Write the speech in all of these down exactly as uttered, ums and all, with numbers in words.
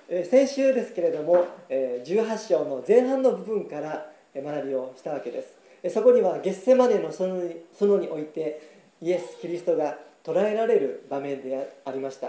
えー、先週ですけれども、えー、じゅうはち章の前半の部分から学びをしたわけです。そこにはゲッセマネの園に、園においてイエス・キリストが捕らえられる場面でありました。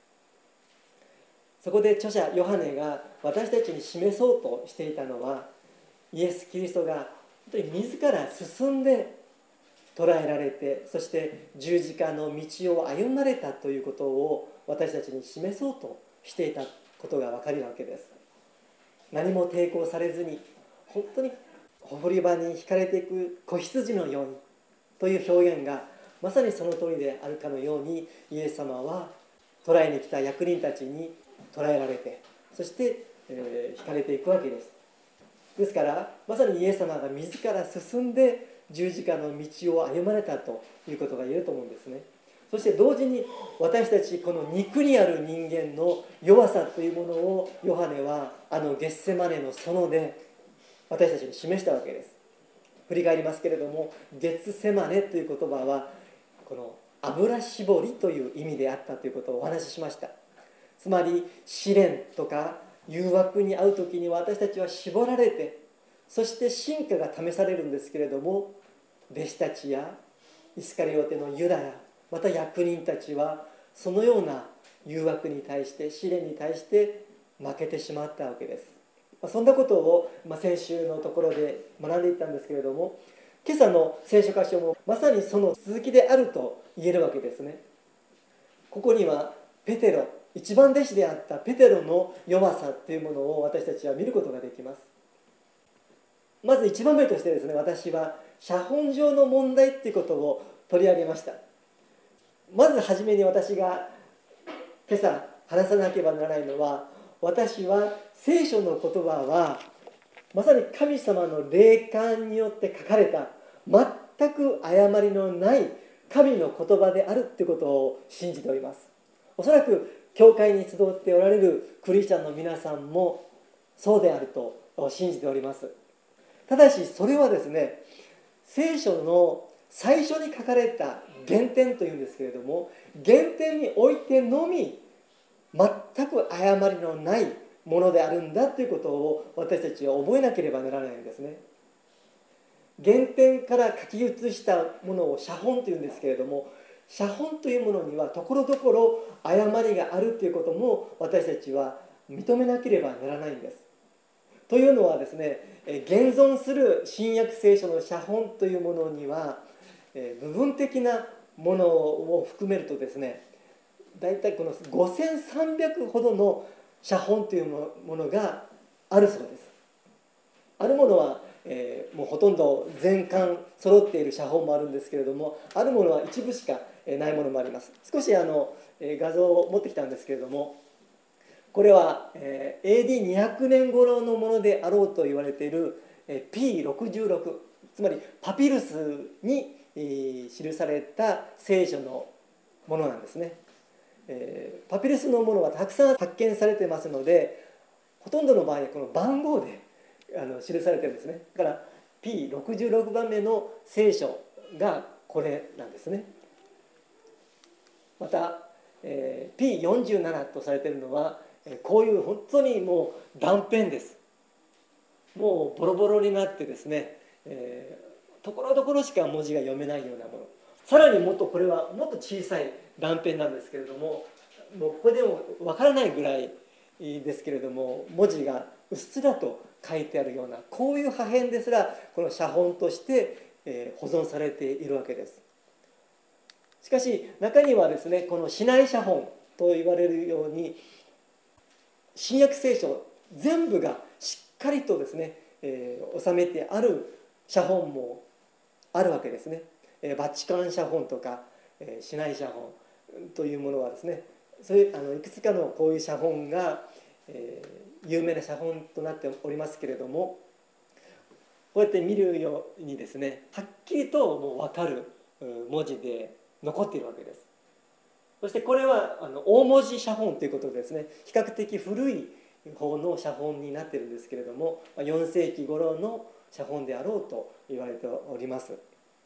そこで著者ヨハネが私たちに示そうとしていたのは、イエス・キリストが本当に自ら進んで捕らえられて、そして十字架の道を歩まれたということを私たちに示そうとしていたことが分かるわけです。何も抵抗されずに本当にほこり場に引かれていく子羊のようにという表現がまさにその通りであるかのように、イエス様は捕らえに来た役人たちに捕らえられて、そして、えー、引かれていくわけです。ですからまさにイエス様が自ら進んで十字架の道を歩まれたということが言えると思うんですね。そして同時に私たちこの肉にある人間の弱さというものをヨハネはあのゲッセマネの園で私たちに示したわけです。振り返りますけれども、ゲッセマネという言葉はこの油絞りという意味であったということをお話ししました。つまり試練とか誘惑に遭う時に私たちは絞られて、そして真価が試されるんですけれども、弟子たちやイスカリオテのユダやまた役人たちはそのような誘惑に対して試練に対して負けてしまったわけです。そんなことを先週のところで学んでいったんですけれども、今朝の聖書箇所もまさにその続きであると言えるわけですね。ここにはペテロ、一番弟子であったペテロの弱さというものを私たちは見ることができます。まず一番目としてですね、私は写本上の問題ということを取り上げました。まずはじめに私が今朝話さなければならないのは、私は聖書の言葉はまさに神様の霊感によって書かれた全く誤りのない神の言葉であるということを信じております。おそらく教会に集っておられるクリスチャンの皆さんもそうであると信じております。ただしそれはですね、聖書の最初に書かれた原点というんですけれども、原点においてのみ全く誤りのないものであるんだということを私たちは覚えなければならないんですね。原点から書き写したものを写本というんですけれども、写本というものにはところどころ誤りがあるということも私たちは認めなければならないんです。というのはですね、現存する新約聖書の写本というものには部分的なものを含めるとですね、だいたいこのごせんさんびゃくほどの写本というものがあるそうです。あるものは、えー、もうほとんど全巻揃っている写本もあるんですけれども、あるものは一部しかないものもあります。少しあの画像を持ってきたんですけれども、これは エーディーにひゃく 年頃のものであろうと言われている ピーろくじゅうろく、つまりパピルスに記された聖書のものなんですね。パピルスのものはたくさん発見されてますので、ほとんどの場合はこの番号であの記されてるんですね。だから ピーろくじゅうろく 番目の聖書がこれなんですね。また、えー、ピーよんじゅうなな とされているのはこういう本当にもう断片です。もうボロボロになってですね、えー、ところどころしか文字が読めないようなもの。さらにもっとこれはもっと小さい断片なんですけれども、もうここでもわからないぐらいですけれども、文字がうっすらと書いてあるような、こういう破片ですらこの写本として保存されているわけです。しかし中にはですね、この指内写本と言われるように新約聖書全部がしっかりとですね、えー、収めてある写本もあるわけですね。えー、バチカン写本とか、えー、指内写本というものはですね、そういうあのいくつかのこういう写本が、えー、有名な写本となっておりますけれども、こうやって見るようにですね、はっきりともう分かる文字で残っているわけです。そしてこれはあの大文字写本ということでですね、比較的古い方の写本になっているんですけれども、よん世紀頃の写本であろうと言われております。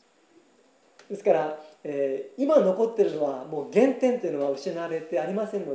ですから、えー、今残っているのはもう原点というのは失われてありませんので、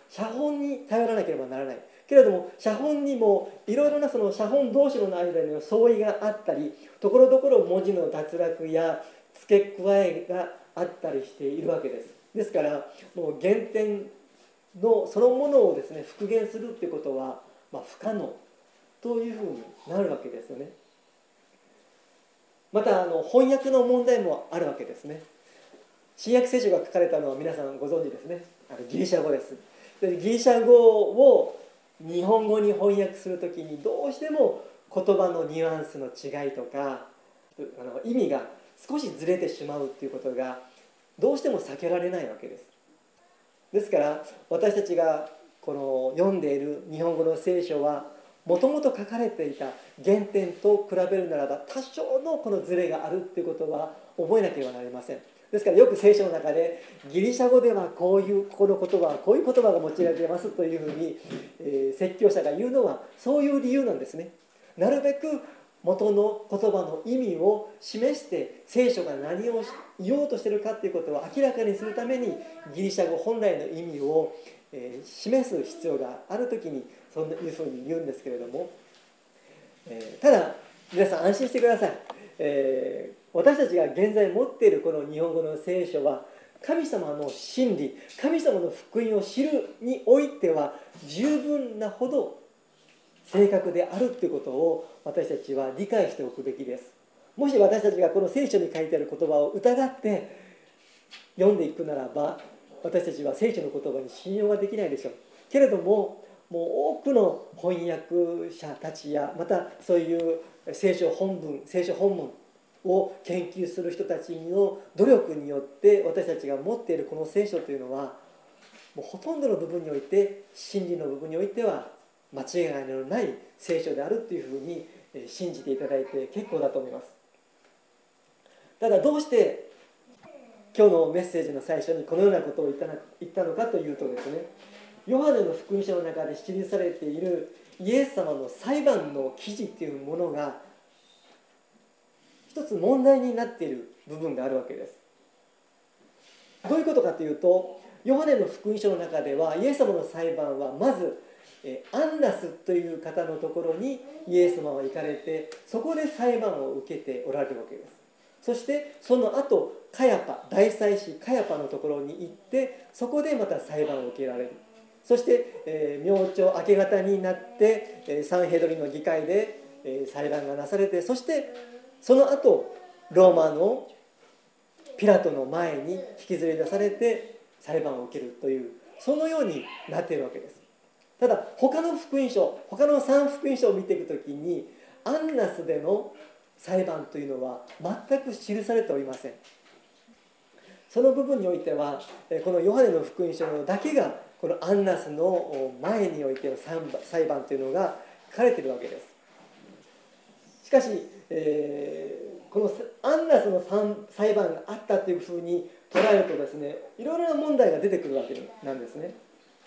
写本に頼らなければならないけれども、写本にもいろいろなその写本同士の間には相違があったり、ところどころ文字の脱落や付け加えがあったりしているわけです。ですからもう原点のそのものをですね復元するっていうことは、まあ、不可能というふうになるわけですよね。またあの翻訳の問題もあるわけですね。新約聖書が書かれたのは皆さんご存知ですね。あのギリシャ語です。でギリシャ語を日本語に翻訳するときにどうしても言葉のニュアンスの違いとかあの意味が少しずれてしまうということがどうしても避けられないわけです。ですから私たちがこの読んでいる日本語の聖書はもともと書かれていた原点と比べるならば多少のこのズレがあるということは覚えなければなりません。ですからよく聖書の中でギリシャ語ではこういうこの言葉はこういう言葉が用いられていますというふうに、えー、説教者が言うのはそういう理由なんですね。なるべく元の言葉の意味を示して聖書が何を言おうとしているかということを明らかにするためにギリシャ語本来の意味を、えー、示す必要があるときにそういうふうに言うんですけれども、えー、ただ皆さん安心してください。えー私たちが現在持っているこの日本語の聖書は神様の真理、神様の福音を知るにおいては十分なほど正確であるということを私たちは理解しておくべきです。もし私たちがこの聖書に書いてある言葉を疑って読んでいくならば私たちは聖書の言葉に信用ができないでしょう。けれどももう多くの翻訳者たちやまたそういう聖書本文、聖書本文を研究する人たちの努力によって私たちが持っているこの聖書というのはもうほとんどの部分において真理の部分においては間違いのない聖書であるというふうに信じていただいて結構だと思います。ただどうして今日のメッセージの最初にこのようなことを言ったな言ったのかというとですね、ヨハネの福音書の中で記されているイエス様の裁判の記事というものが一つ問題になっている部分があるわけです。どういうことかというと、ヨハネの福音書の中ではイエス様の裁判はまずアンナスという方のところにイエス様は行かれて、そこで裁判を受けておられるわけです。そしてその後カヤパ、大祭司カヤパのところに行って、そこでまた裁判を受けられる。そして、えー、明朝明け方になって、えー、サンヘドリの議会で、えー、裁判がなされて、そしてその後ローマのピラトの前に引きずり出されて裁判を受けるという、そのようになっているわけです。ただ他の福音書、他のさん福音書を見ていくときにアンナスでの裁判というのは全く記されておりません。その部分においてはこのヨハネの福音書のだけがこのアンナスの前においての裁判というのが書かれているわけです。しかし、えー、このアンナスの裁判があったというふうに捉えるとですね、いろいろな問題が出てくるわけなんですね。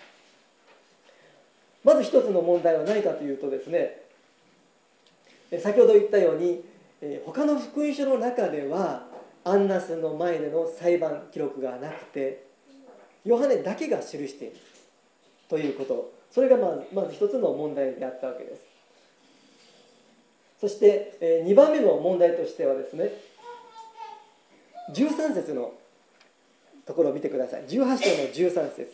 まず一つの問題は何かというとですね、先ほど言ったように他の福音書の中ではアンナスの前での裁判記録がなくて、ヨハネだけが記しているということ、それがまず、まず一つの問題であったわけです。そしてにばんめの問題としてはですね、じゅうさん節のところを見てください。じゅうはち章のじゅうさん節。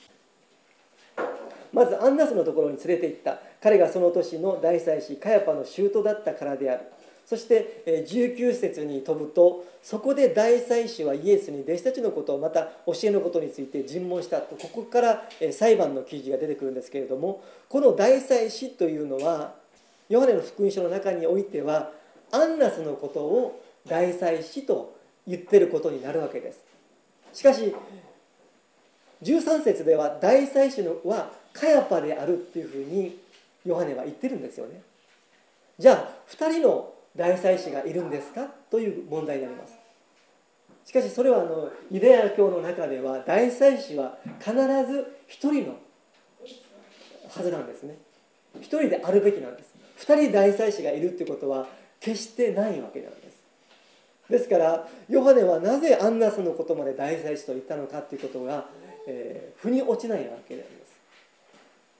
まずアンナスのところに連れて行った。彼がその年の大祭司カヤパの舅だったからである。そしてじゅうきゅう節に飛ぶと、そこで大祭司はイエスに弟子たちのことをまた教えのことについて尋問したと、ここから裁判の記事が出てくるんですけれども、この大祭司というのはヨハネの福音書の中においてはアンナスのことを大祭司と言っていることになるわけです。しかしじゅうさん節では大祭司はカヤパであるというふうにヨハネは言ってるんですよね。じゃあふたりの大祭司がいるんですかという問題になります。しかしそれはあのユダヤ教の中では大祭司は必ずひとりのはずなんですね。ひとりであるべきなんです。ふたり大祭司がいるということは決してないわけなんです。ですからヨハネはなぜアンナスのことまで大祭司と言ったのかということが、えー、腑に落ちないわけなんです。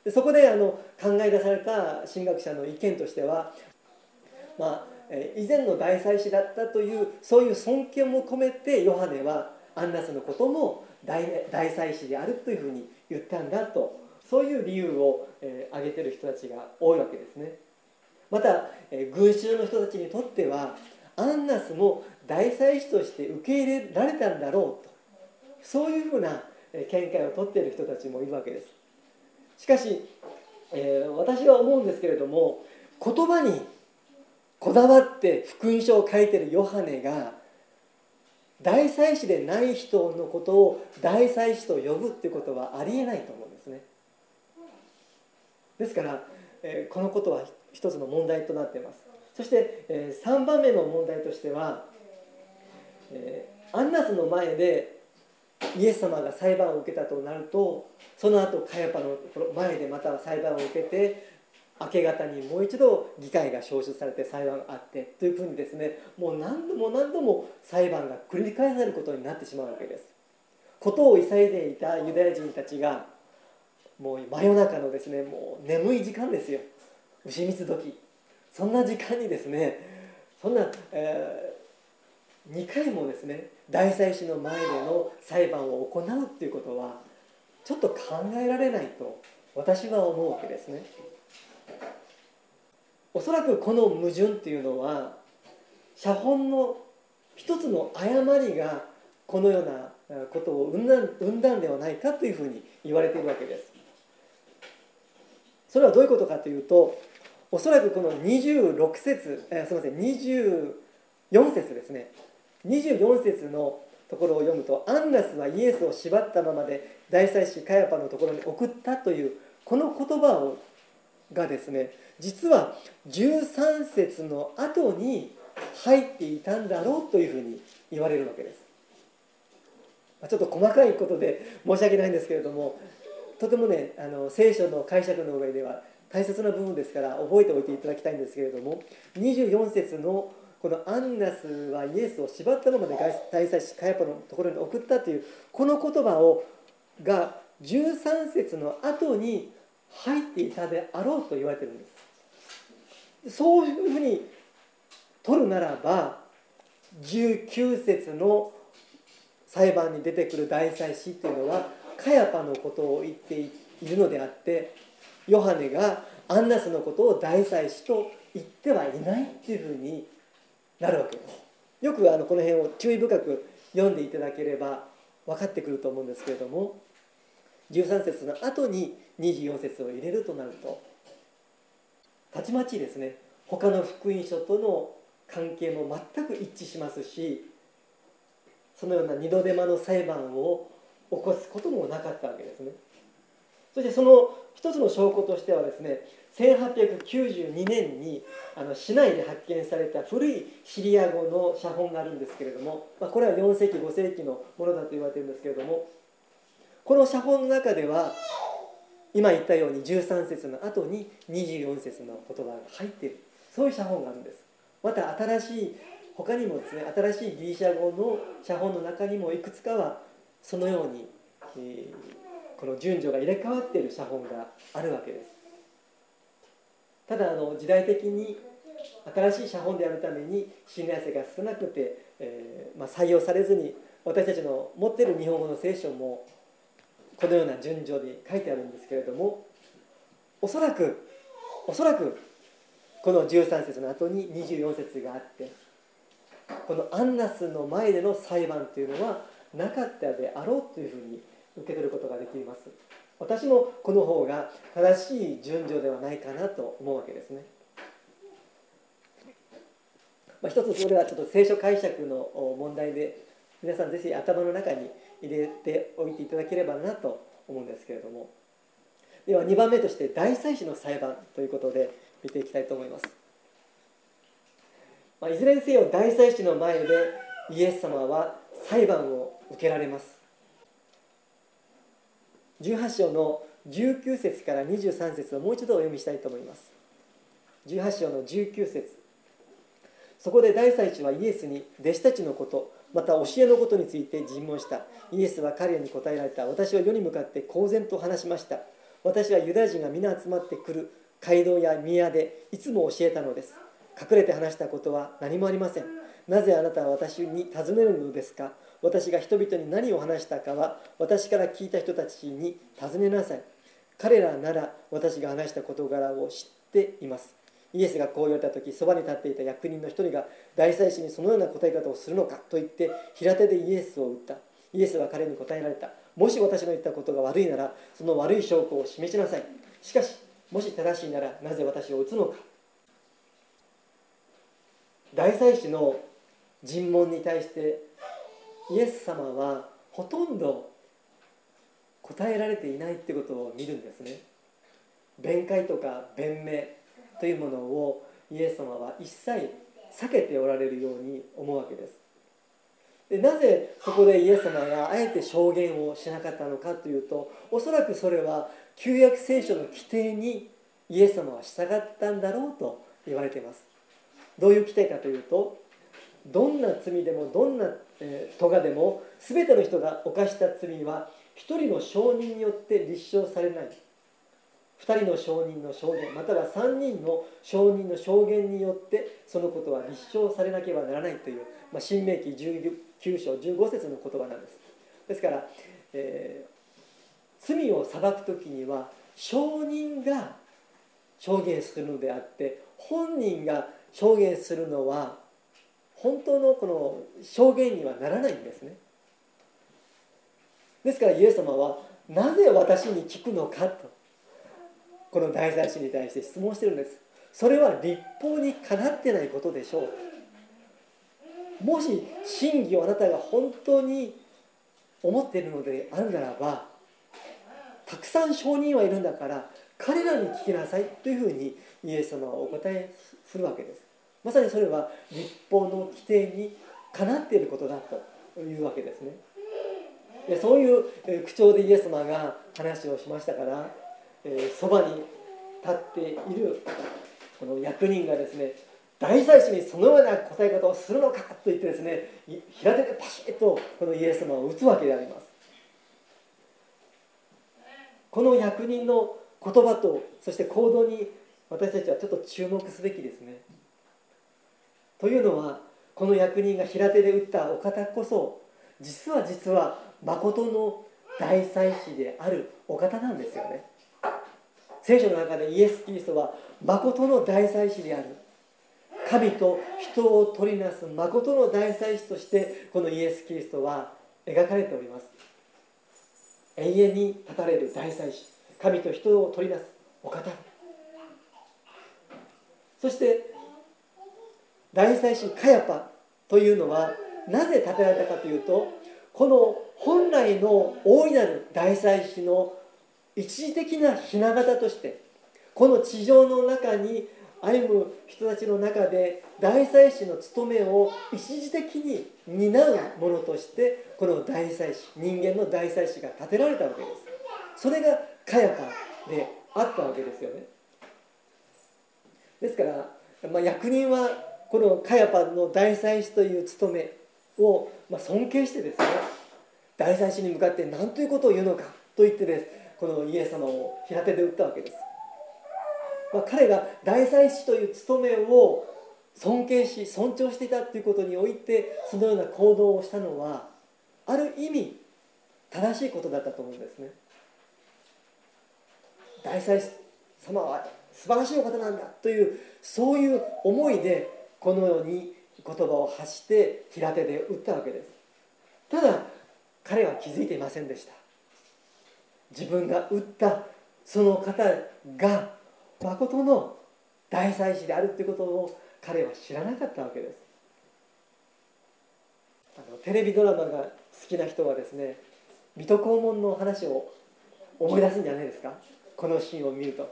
でそこであの考え出された神学者の意見としては、まあ、以前の大祭司だったというそういう尊敬も込めてヨハネはアンナスのことも 大, 大祭司であるというふうに言ったんだと、そういう理由を、えー、挙げている人たちが多いわけですね。また、えー、群衆の人たちにとってはアンナスも大祭司として受け入れられたんだろうと、そういうふうな見解を取っている人たちもいるわけです。しかし、えー、私は思うんですけれども、言葉にこだわって福音書を書いているヨハネが大祭司でない人のことを大祭司と呼ぶっていうことはありえないと思うんですね。ですから、えー、このことは一つの問題となっています。そして、えー、さんばんめの問題としては、えー、アンナスの前でイエス様が裁判を受けたとなると、その後カヤパの前でまた裁判を受けて、明け方にもう一度議会が招集されて裁判があってというふうにですね、もう何度も何度も裁判が繰り返されることになってしまうわけです。ことを急いでいたユダヤ人たちが、もう真夜中のですね、もう眠い時間ですよ、牛蜜時、そんな時間にですね、そんな、えー、にかいもですね大祭司の前での裁判を行うっていうことはちょっと考えられないと私は思うわけですね。おそらくこの矛盾っていうのは写本の一つの誤りがこのようなことを生んだ、生んだんではないかというふうに言われているわけです。それはどういうことかというと、おそらくこのにじゅうろく節、えー、すみませんにじゅうよん節ですね、にじゅうよん節のところを読むと、アンナスはイエスを縛ったままで大祭司カヤパのところに送ったというこの言葉をがですね、実はじゅうさん節の後に入っていたんだろうというふうに言われるわけです。ちょっと細かいことで申し訳ないんですけれども、とてもね、あの聖書の解釈の上では大切な部分ですから覚えておいていただきたいんですけれども、にじゅうよん節のこのアンナスはイエスを縛ったままで大祭司カヤパのところに送ったというこの言葉をがじゅうさん節の後に入っていたであろうと言われているんです。そういうふうに取るならば、じゅうきゅう節の裁判に出てくる大祭司というのはカヤパのことを言っているのであって、ヨハネがアンナスのことを大祭司と言ってはいないっていうふうになるわけです。よくあのこの辺を注意深く読んでいただければ分かってくると思うんですけれども、じゅうさん節の後ににじゅうよん節を入れるとなると、たちまちですね、他の福音書との関係も全く一致しますし、そのような二度手間の裁判を起こすこともなかったわけですね。そしてその一つの証拠としてはですね、せんはっぴゃくきゅうじゅうにねんにあの市内で発見された古いシリア語の写本があるんですけれども、まあ、これはよん世紀ご世紀のものだと言われているんですけれども、この写本の中では今言ったようにじゅうさん節の後ににじゅうよん節の言葉が入っている、そういう写本があるんです。また新しい他にもですね、新しいギリシャ語の写本の中にもいくつかはそのように、えー、この順序が入れ替わっている写本があるわけです。ただあの時代的に新しい写本であるために信頼性が少なくて、えーまあ、採用されずに、私たちの持っている日本語の聖書もこのような順序で書いてあるんですけれども、おそらくおそらくこのじゅうさん節の後ににじゅうよん節があって、このアンナスの前での裁判というのはなかったであろうというふうに受け取ることができます。私もこの方が正しい順序ではないかなと思うわけですね。まあ、一つそれはちょっと聖書解釈の問題で、皆さんぜひ頭の中に入れておいていただければなと思うんですけれども、ではにばんめとして大祭司の裁判ということで見ていきたいと思います。まあ、いずれにせよ大祭司の前でイエス様は裁判を受けられます。じゅうはち章のじゅうきゅう節からにじゅうさん節をもう一度お読みしたいと思います。じゅうはち章のじゅうきゅう節。そこで大祭司はイエスに弟子たちのこと、また教えのことについて尋問した。イエスは彼らに答えられた。私は世に向かって公然と話しました。 私はユダヤ人が皆集まってくる街道や宮でいつも教えたのです。隠れて話したことは何もありません。なぜあなたは私に尋ねるのですか。私が人々に何を話したかは私から聞いた人たちに尋ねなさい。彼らなら私が話した事柄を知っています。イエスがこう言われた時、そばに立っていた役人の一人が、大祭司にそのような答え方をするのかと言って平手でイエスを撃った。イエスは彼に答えられた。もし私の言ったことが悪いなら、その悪い証拠を示しなさい。しかしもし正しいなら、なぜ私を撃つのか。大祭司の尋問に対してイエス様はほとんど答えられていないってことを見るんですね。弁解とか弁明というものをイエス様は一切避けておられるように思うわけです。でなぜここでイエス様があえて証言をしなかったのかというと、おそらくそれは旧約聖書の規定にイエス様は従ったんだろうと言われています。どういう規定かというと、どんな罪でもどんな咎でも全ての人が犯した罪は一人の証人によって立証されない。二人の証人の証言、または三人の証人の証言によってそのことは立証されなければならないという、まあ、新明記じゅうきゅう章じゅうご節の言葉なんです。ですから、えー、罪を裁くときには証人が証言するのであって、本人が証言するのは本当のこの証言にはならないんですね。ですからイエス様はなぜ私に聞くのかとこの大祭司に対して質問してるんです。それは律法にかなってないことでしょう。もし真偽をあなたが本当に思っているのであるならば、たくさん証人はいるんだから彼らに聞きなさいというふうにイエス様はお答えするわけです。まさにそれは律法の規定にかなっていることだというわけですね。でそういう口調でイエス様が話をしましたから、そばに立っているこの役人がですね、大祭司にそのような答え方をするのかと言ってですね、平手でパシッとこのイエス様を打つわけであります。この役人の言葉とそして行動に私たちはちょっと注目すべきですね。というのは、この役人が平手で打ったお方こそ実は実は誠の大祭司であるお方なんですよね。聖書の中でイエス・キリストは誠の大祭司である、神と人を取りなす誠の大祭司としてこのイエス・キリストは描かれております。永遠に立たれる大祭司、神と人を取りなすお方。そして大祭司カヤパというのはなぜ立てられたかというと、この本来の大いなる大祭司の一時的な雛形として、この地上の中に歩む人たちの中で大祭司の務めを一時的に担うものとしてこの大祭司、人間の大祭司が立てられたわけです。それがカヤパであったわけですよね。ですから、まあ、役人はこのカヤパの大祭司という務めをまあ尊敬してですね、大祭司に向かって何ということを言うのかと言ってです、このイエス様を平手で打ったわけです。まあ、彼が大祭司という務めを尊敬し尊重していたということにおいてそのような行動をしたのはある意味正しいことだったと思うんですね。大祭司様は素晴らしいお方なんだというそういう思いでこのように言葉を発して平手で打ったわけです。ただ彼は気づいていませんでした。自分が打ったその方が誠の大祭司であるということを彼は知らなかったわけです。あのテレビドラマが好きな人はですね、水戸黄門の話を思い出すんじゃないですか。このシーンを見ると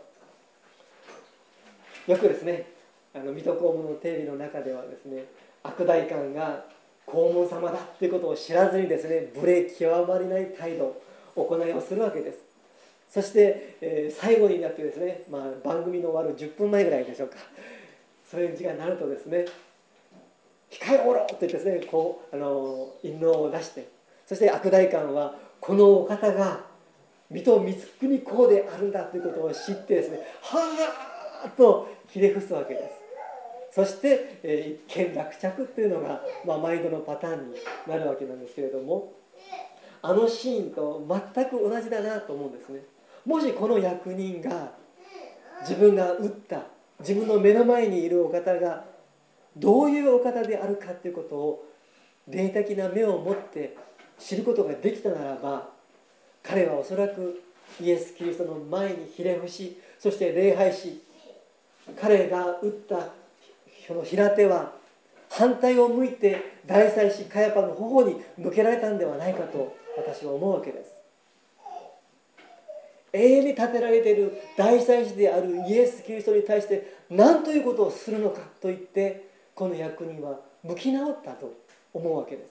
よくですね、あの水戸黄門のテレビの中ではですね、悪代官が黄門様だということを知らずにですね、無礼極まりない態度行いをするわけです。そして、えー、最後になってですね、まあ、番組の終わるじゅっぷんまえぐらいでしょうか、そういう時間になるとですね、控えろと言ってですね、こうあの印籠を出して、そして悪代官はこのお方が水戸光圀公であるんだということを知ってですね、はーっとひれ伏すわけです。そして、えー、一件落着というのが、まあ、毎度のパターンになるわけなんですけれども、あのシーンと全く同じだなと思うんですね。もしこの役人が自分が打った自分の目の前にいるお方がどういうお方であるかということを霊的な目を持って知ることができたならば、彼はおそらくイエス・キリストの前にひれ伏し、そして礼拝し、彼が打ったその平手は反対を向いて大祭司カヤパの頬に向けられたんではないかと私は思うわけです。永遠に立てられている大祭司であるイエス・キリストに対して何ということをするのかと言って、この役人は向き直ったと思うわけです。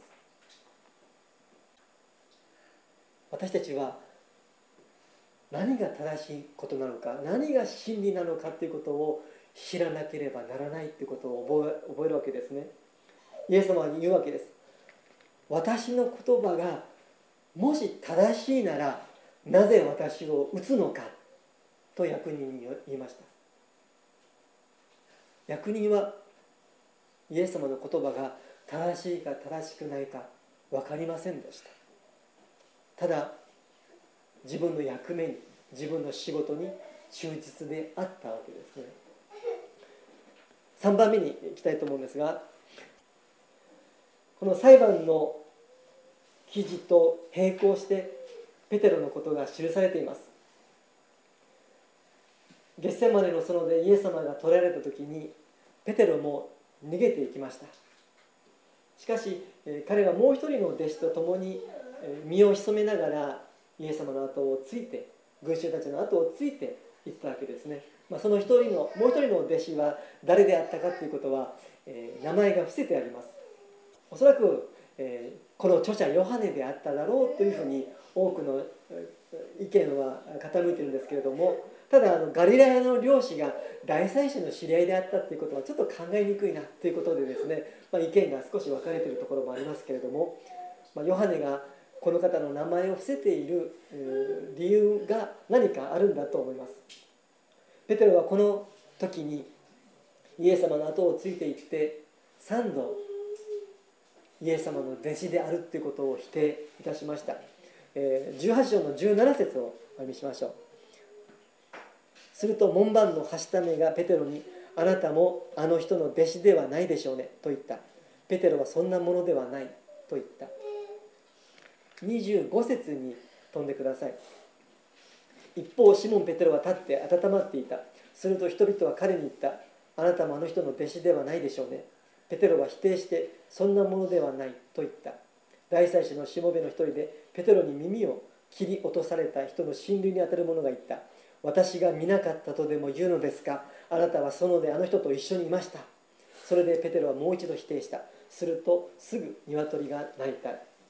私たちは何が正しいことなのか、何が真理なのかということを知らなければならないということを覚え、覚えるわけですね。イエス様は言うわけです。私の言葉がもし正しいならなぜ私を打つのかと役人に言いました。役人はイエス様の言葉が正しいか正しくないか分かりませんでした。ただ自分の役目に、自分の仕事に忠実であったわけですね。さんばんめにいきたいと思うんですが、この裁判の記事と並行してペテロのことが記されています。ゲッセマネの園でイエス様が捕らえられた時にペテロも逃げていきました。しかし彼はもう一人の弟子と共に身を潜めながらイエス様の後をついて、群衆たちの後をついていったわけですね。まあ、その一人のもう一人の弟子は誰であったかということは、えー、名前が伏せてあります。おそらく、えー、この著者ヨハネであっただろうというふうに多くの意見は傾いているんですけれども、ただあのガリラヤの漁師が大祭司の知り合いであったということはちょっと考えにくいなということでですね、まあ、意見が少し分かれているところもありますけれども、まあ、ヨハネがこの方の名前を伏せている理由が何かあるんだと思います。ペテロはこの時にイエス様の後をついていってさんどイエス様の弟子であるということを否定いたしました。じゅうはち章のじゅうなな節をお読みしましょう。すると門番のはしためがペテロに、あなたもあの人の弟子ではないでしょうねと言った。ペテロはそんなものではないと言った。にじゅうご節に飛んでください。一方シモン・ペテロは立って温まっていた。すると人々は彼に言った。あなたもあの人の弟子ではないでしょうね。ペテロは否定して、そんなものではないと言った。大祭司のしもべの一人でペテロに耳を切り落とされた人の親類にあたる者が言った。私が見なかったとでも言うのですか。あなたは園であの人と一緒にいました。それでペテロはもう一度否定した。するとすぐ鶏が鳴いた。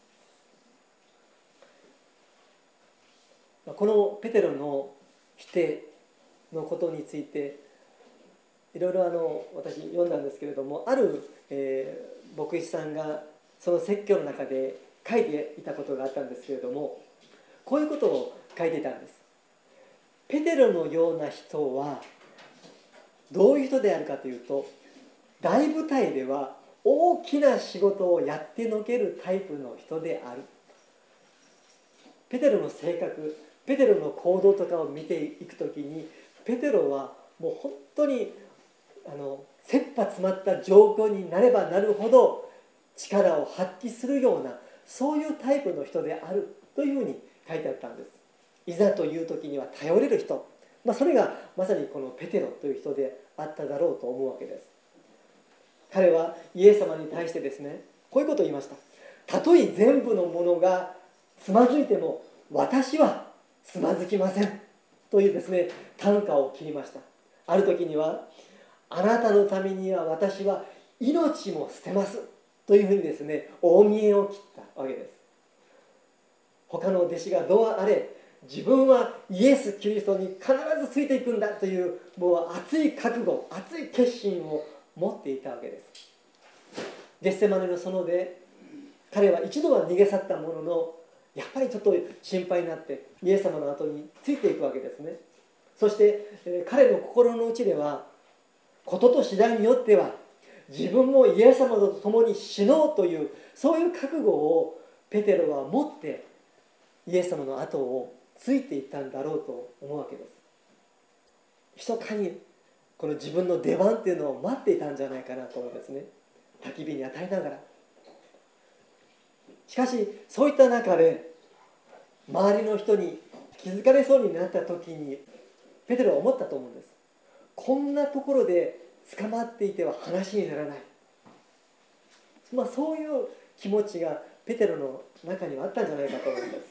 このペテロの否定のことについていろいろあの私読んだんですけれども、ある、えー、牧師さんがその説教の中で書いていたことがあったんですけれども、こういうことを書いていたんです。ペテロのような人はどういう人であるかというと、大舞台では大きな仕事をやってのけるタイプの人である。ペテロの性格、ペテロの行動とかを見ていくときに、ペテロはもう本当にあの切羽詰まった状況になればなるほど力を発揮するような、そういうタイプの人であるというふうに書いてあったんです。いざという時には頼れる人、まあ、それがまさにこのペテロという人であっただろうと思うわけです。彼はイエス様に対してですね、こういうことを言いました。たとえ全部のものがつまずいても私はつまずきませんというですね、短歌を切りました。ある時には、あなたのためには私は命も捨てますというふうにですね、大見栄を切ったわけです。他の弟子がどうあれ、自分はイエス・キリストに必ずついていくんだというもう熱い覚悟、熱い決心を持っていたわけです。ゲッセマネの園で彼は一度は逃げ去ったものの、 やっぱりちょっと心配になってイエス様の後についていくわけですね。そして、えー、彼の心の内ではことと次第によっては自分もイエス様と共に死のうというそういう覚悟をペテロは持ってイエス様の後をついていったんだろうと思うわけです。密かにこの自分の出番っていうのを待っていたんじゃないかなと思うんですね。焚き火に当たりながら。しかしそういった中で周りの人に気づかれそうになった時にペテロは思ったと思うんです。こんなところで捕まっていては話にならない、まあ、そういう気持ちがペテロの中にはあったんじゃないかと思うんです。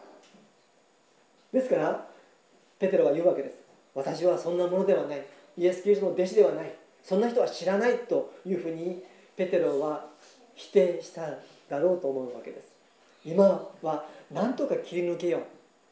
ですからペテロは言うわけです。私はそんなものではない、イエス・キリストの弟子ではない、そんな人は知らないというふうにペテロは否定しただろうと思うわけです。今は何とか切り抜けよう、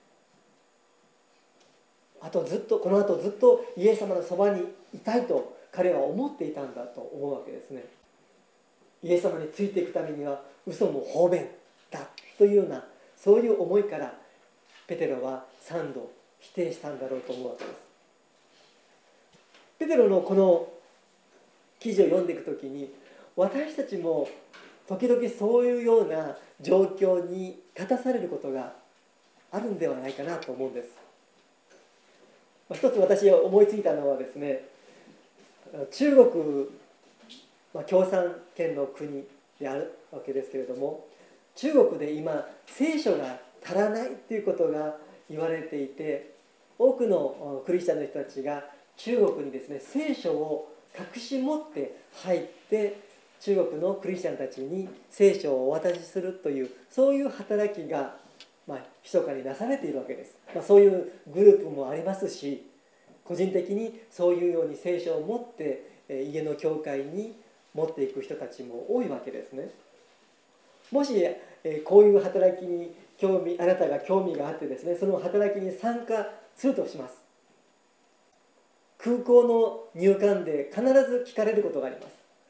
あとずっとこの後ずっとイエス様のそばにいたいと彼は思っていたんだと思うわけですね。イエス様についていくためには嘘も方便だというようなそういう思いからペテロは三度否定したんだろうと思うわけです。ペテロのこの記事を読んでいくときに私たちも時々そういうような状況に立たされることがあるんではないかなと思うんです。一つ私が思いついたのはですね、中国、まあ、共産圏の国であるわけですけれども、中国で今聖書が足らないということが言われていて、多くのクリスチャンの人たちが中国にですね聖書を隠し持って入って中国のクリスチャンたちに聖書をお渡しするというそういう働きがまあ密かになされているわけです。まあ、そういうグループもありますし、個人的にそういうように聖書を持って家の教会に持っていく人たちも多いわけですね。もしこういう働きに興味あなたが興味があってですね、その働きに参加するとします。空港の入管で必ず聞かれることがあります。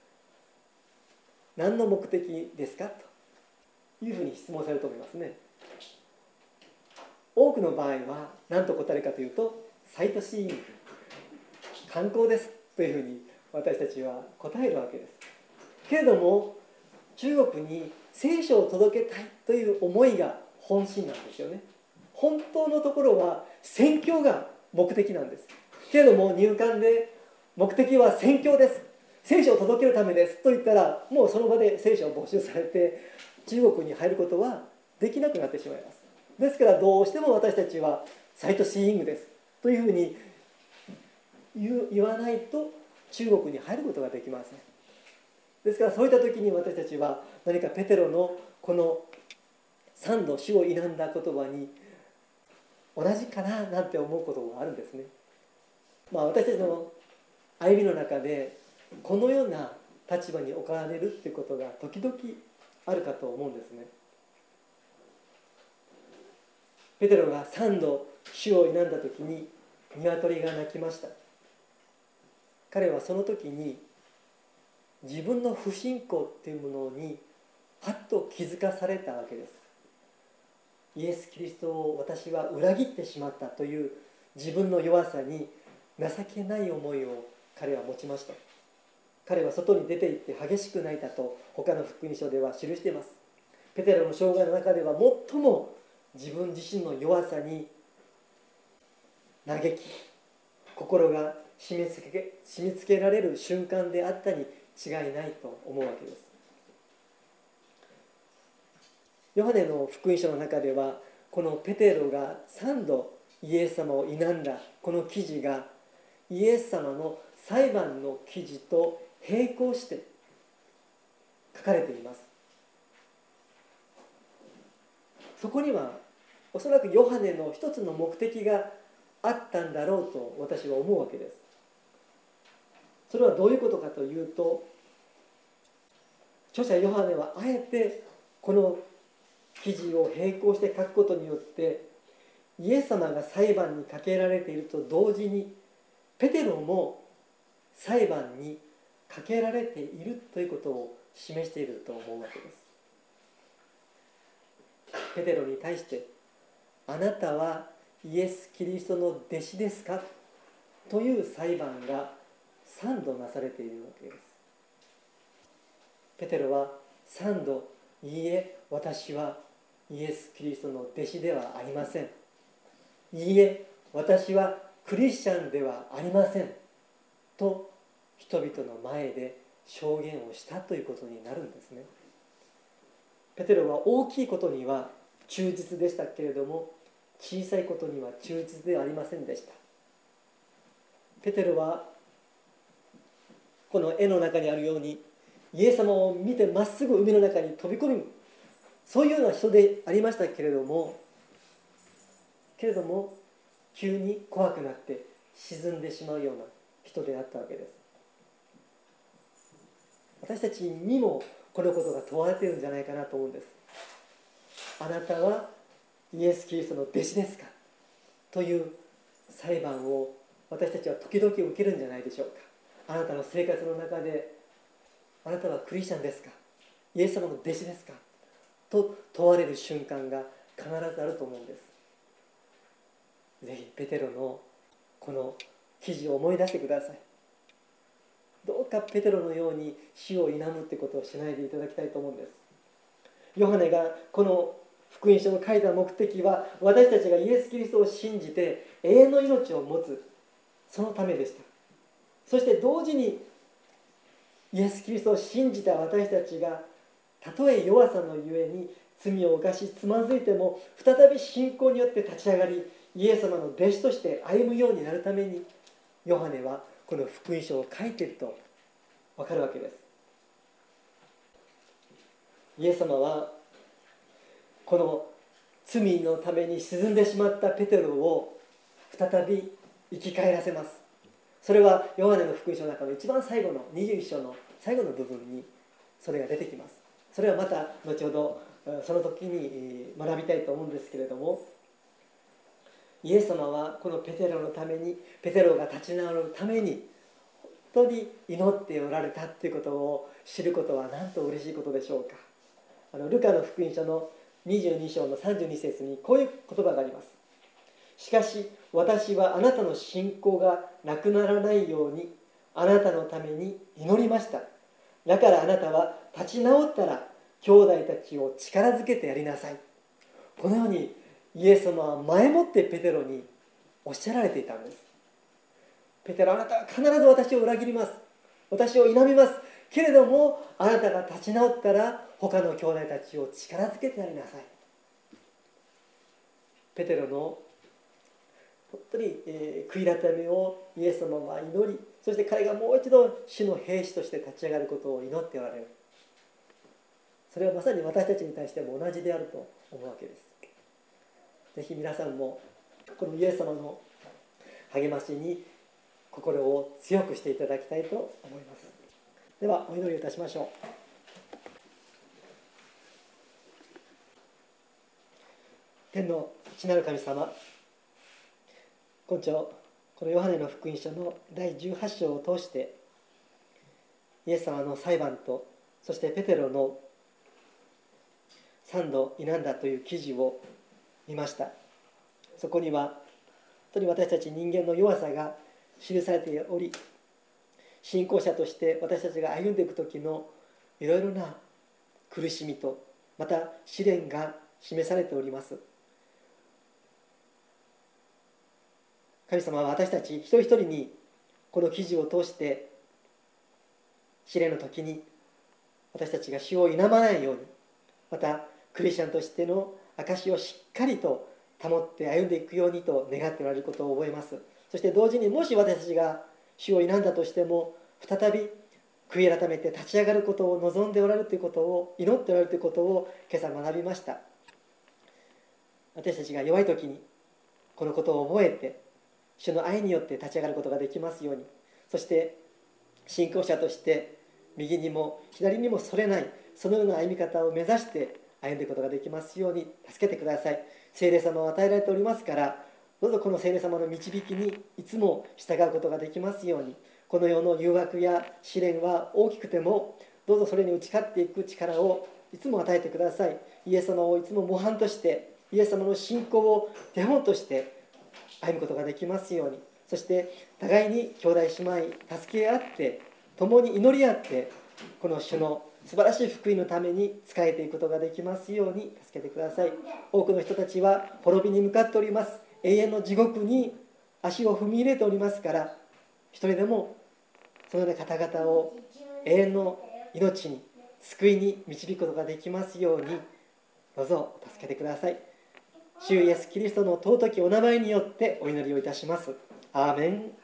何の目的ですかというふうに質問されると思いますね。多くの場合は何と答えるかというと、サイトシーイング、観光ですというふうに私たちは答えるわけです。けれども中国に聖書を届けたいという思いが本心なんですよね。本当のところは宣教が目的なんです。けれども入管で目的は宣教です、聖書を届けるためですと言ったら、もうその場で聖書を没収されて中国に入ることはできなくなってしまいます。ですからどうしても私たちはサイトシーイングですというふうに言わないと中国に入ることができません。ですからそういった時に私たちは何かペテロのこの三度主を否んだ言葉に同じかななんて思うことがあるんですね。まあ、私たちの歩みの中でこのような立場に置かれるっていうことが時々あるかと思うんですね。ペテロが三度主を否んだ時に鶏が鳴きました。彼はその時に自分の不信仰っていうものにはっと気づかされたわけです。イエス・キリストを私は裏切ってしまったという自分の弱さに情けない思いを彼は持ちました。彼は外に出て行って激しく泣いたと他の福音書では記しています。ペテロの生涯の中では最も自分自身の弱さに嘆き、心が締め付け、締め付けられる瞬間であったに違いないと思うわけです。ヨハネの福音書の中ではこのペテロが三度イエス様を否んだこの記事がイエス様の裁判の記事と並行して書かれています。そこにはおそらくヨハネの一つの目的があったんだろうと私は思うわけです。それはどういうことかというと、著者ヨハネはあえてこの記事を並行して書くことによってイエス様が裁判にかけられていると同時にペテロも裁判にかけられているということを示していると思うわけです。 ペテロに対して、あなたはイエス・キリストの弟子ですかという裁判が三度なされているわけです。ペテロは三度、いいえ、私はイエス・キリストの弟子ではありません。いいえ、私はクリスチャンではありません。と人々の前で証言をしたということになるんですね。ペテロは大きいことには忠実でしたけれども、小さいことには忠実ではありませんでした。ペテロはこの絵の中にあるように、イエス様を見てまっすぐ海の中に飛び込む、そういうような人でありましたけれども、けれども急に怖くなって沈んでしまうような人であったわけです。私たちにもこのことが問われているんじゃないかなと思うんです。あなたはイエス・キリストの弟子ですかという裁判を私たちは時々受けるんじゃないでしょうか。あなたの生活の中で、あなたはクリスチャンですか、イエス様の弟子ですかと問われる瞬間が必ずあると思うんです。ぜひペテロのこの記事を思い出してください。どうかペテロのように死を否むってことをしないでいただきたいと思うんです。ヨハネがこの福音書を書いた目的は、私たちがイエス・キリストを信じて永遠の命を持つ、そのためでした。そして同時にイエス・キリストを信じた私たちが、たとえ弱さのゆえに罪を犯しつまずいても、再び信仰によって立ち上がり、イエス様の弟子として歩むようになるために、ヨハネはこの福音書を書いていると分かるわけです。イエス様はこの罪のために沈んでしまったペテロを再び生き返らせます。それはヨハネの福音書の中の一番最後のにじゅういっ章の最後の部分にそれが出てきます。それはまた後ほどその時に学びたいと思うんですけれども、イエス様はこのペテロのために、ペテロが立ち直るために本当に祈っておられたということを知ることはなんと嬉しいことでしょうか。あのルカの福音書のにじゅうに章のさんじゅうに節にこういう言葉があります。しかし私はあなたの信仰がなくならないようにあなたのために祈りました。だからあなたは立ち直ったら兄弟たちを力づけてやりなさい。このようにイエス様は前もってペテロにおっしゃられていたんです。ペテロ、あなたは必ず私を裏切ります。私を否みます。けれどもあなたが立ち直ったら他の兄弟たちを力づけてやりなさい。ペテロの本当に、えー、悔い改めをイエス様は祈り、そして彼がもう一度主の兵士として立ち上がることを祈っておられる。それはまさに私たちに対しても同じであると思うわけです。ぜひ皆さんもこのイエス様の励ましに心を強くしていただきたいと思います。ではお祈りいたしましょう。天の父なる神様、今朝このヨハネの福音書のだいじゅうはち章を通してイエス様の裁判と、そしてペテロの三度否んだという記事を見ました。そこには本当に私たち人間の弱さが記されており、信仰者として私たちが歩んでいく時のいろいろな苦しみと、また試練が示されております。神様は私たち一人一人にこの記事を通して試練の時に私たちが主を否まないように、またクリスチャンとしての証をしっかりと保って歩んでいくようにと願っておられることを覚えます。そして同時に、もし私たちが主を否んだとしても再び悔い改めて立ち上がることを望んでおられるということを、祈っておられるということを今朝学びました。私たちが弱い時にこのことを覚えて主の愛によって立ち上がることができますように、そして信仰者として右にも左にもそれない、そのような歩み方を目指して歩んでいくことができますように助けてください。聖霊様を与えられておりますから、どうぞこの聖霊様の導きにいつも従うことができますように、この世の誘惑や試練は大きくてもどうぞそれに打ち勝っていく力をいつも与えてください。イエス様をいつも模範として、イエス様の信仰を手本として歩むことができますように、そして互いに兄弟姉妹助け合って共に祈り合って、この主の素晴らしい福音のために仕えていくことができますように助けてください。多くの人たちは滅びに向かっております。永遠の地獄に足を踏み入れておりますから、一人でもそのような方々を永遠の命に救いに導くことができますように、どうぞお助けてください。主イエスキリストの尊きお名前によってお祈りをいたします。アーメン。